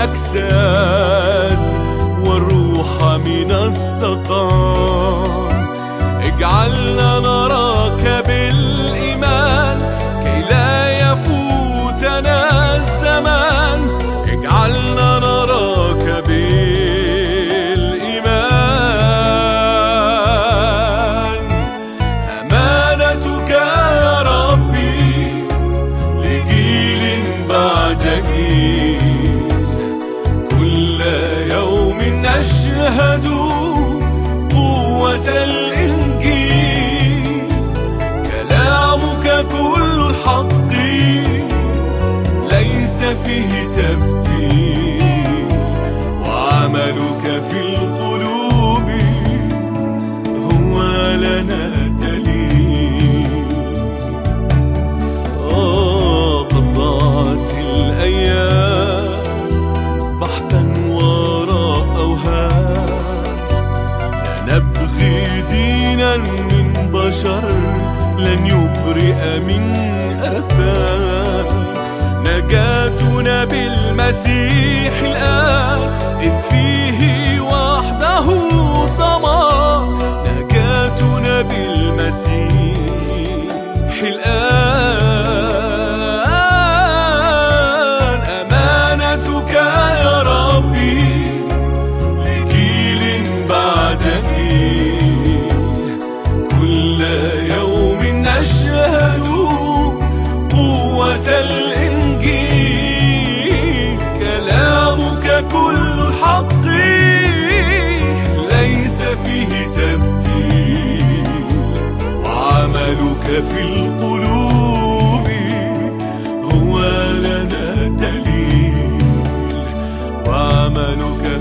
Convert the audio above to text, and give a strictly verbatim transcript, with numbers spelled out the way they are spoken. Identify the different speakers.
Speaker 1: الأجساد والروح من السقام. اجعلنا نراك بالإيمان كي لا يفوتنا الزمان. اجعلنا نراك بالإيمان. أمانتك يا ربي لجيل بعد جيل، كل يوم نشهد قوة الإنجيل. كلامك كل الحق ليس فيه تبديل، وعملك في القلوب هو لنا دليل. آه قد ضاعت الأيام بحثا وراء أوهام، لا نبغي دينا من بشر لن يبرئ من آثام. نجاتنا بالمسيح الآن إذ فيه وحده ضمان. نجاتنا بالمسيح الآن. أمانتك يا ربي لجيل بعد جيل، كل يوم نشهد قوة الإنجيل. كلامك كل الحق ليس فيه تبديل، وعملك في القلوب هو لنا دليل. وعملك